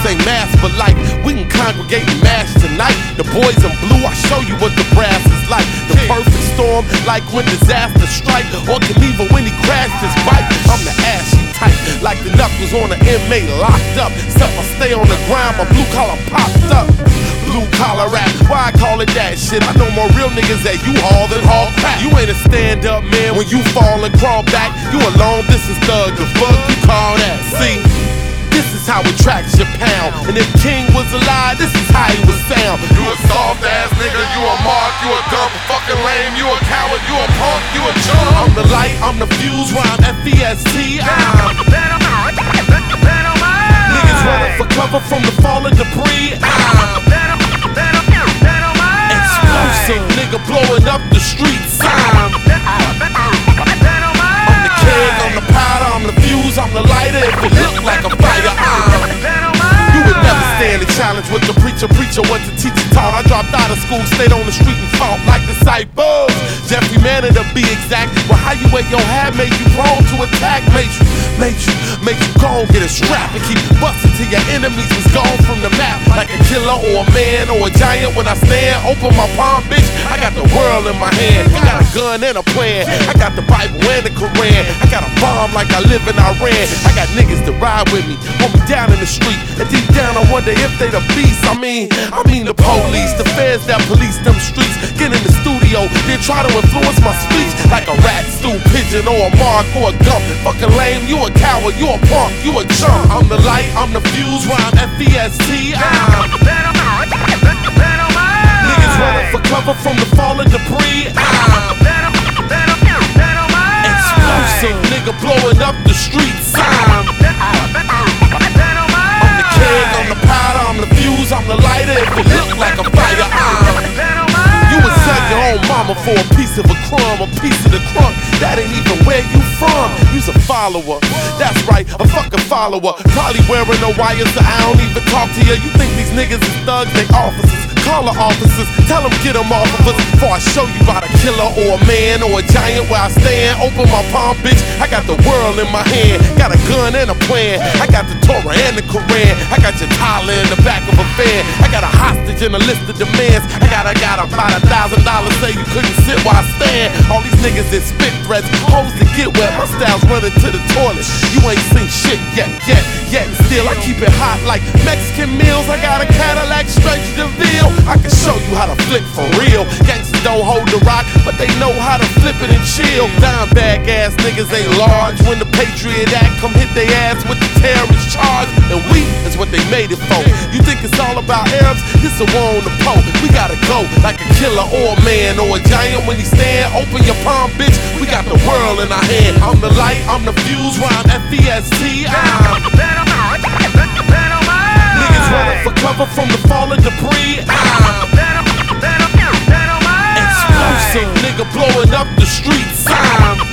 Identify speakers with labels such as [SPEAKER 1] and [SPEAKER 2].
[SPEAKER 1] ain't mass, but like we can congregate and mash tonight. The boys in blue, I show you what the brass is like. The perfect storm, like when disaster strike, or Knievel when he crashed his bike. I'm the ashy type, like the knuckles on an inmate locked up. Except I stay on the grind, my blue collar popped up. Blue collar rap, why I call it that shit? I know more real niggas that you haul than haul crap. You ain't a stand-up man when you fall and crawl back. You a long distance thug, the fuck you call that? See, this is how it tracks your pound. And if King was alive, this is how he would sound. You a soft ass nigga, you a mark, you a dumb fucking lame, you a coward, you a punk, you a chump. I'm the light, I'm the fuse, rhyme F-E-S-T. Niggas running for cover from the falling debris. Explosive nigga blowing up the streets. I'm the keg, I'm the powder, I'm the fuse, I'm the lighter. If it look like a fire, you would never stand a challenge with the preacher. Preacher what the teacher taught. I dropped out of school, stayed on the street and fought like disciples. Jeffrey Manning to be exact. Well, how you wear your hat made you prone to attack. Made you go and get a strap and keep busting till your enemies was gone from the map. Like a killer or a man or a giant. When I stand, open my palm, bitch, I got the world in my hand. I got a gun and a plan. I got the Bible and the Quran. I got a bomb like I live in Iran. I got niggas to ride with me, hold me down in the street. And deep down I wonder if they the beast. I mean the police, the feds that police them streets. Get in the studio, then try to influence my speech. Like a rat, stool pigeon, or a mark, or a gump. Fucking lame, you a coward, you a punk, you a chump. I'm the light, I'm the fuse, rhyme F-E-S-T. Niggas running for cover from the falling debris. Explosive nigga blowing up the streets. I'm the keg, I'm the powder, I'm the fuse, I'm the lighter. If it look like a fire, you would sell your own mama for a piece of a crumb, a piece of the crunk. That ain't even where you from. You's a follower, that's right, a fucking follower. Probably wearing no wires, so I don't even talk to you. You think these niggas is thugs, they officers. Call the officers, tell them get them off of us. Before I show you about a killer or a man or a giant where I stand. Open my palm, bitch, I got the world in my hand. Got a gun and a plan, I got the Torah and the Quran. I got your Tyler in the back of a van. I got a hostage and a list of demands. I got about $1,000, say you couldn't sit while I stand. All these niggas that spit threats, hoes to get wet, my style's running to the toilet. You ain't seen shit yet. And still I keep it hot like Mexican meals. I got a Cadillac straight to the Ville. I can show you how to flip for real. Gangsters don't hold the rock, but they know how to flip it and chill. Dime bag ass niggas ain't large. When the Patriot Act come hit they ass with the terrorist charge. And we is what they made it for. You think it's all about Arabs? This a war on the pole. We gotta go like a killer or a man or a giant. When he stand, open your palm, bitch. We got the world in our hand. I'm the light, I'm the fuse, rhyme F-E-S-T. Niggas running for cover from the falling debris. Explosive nigga blowing up the streets.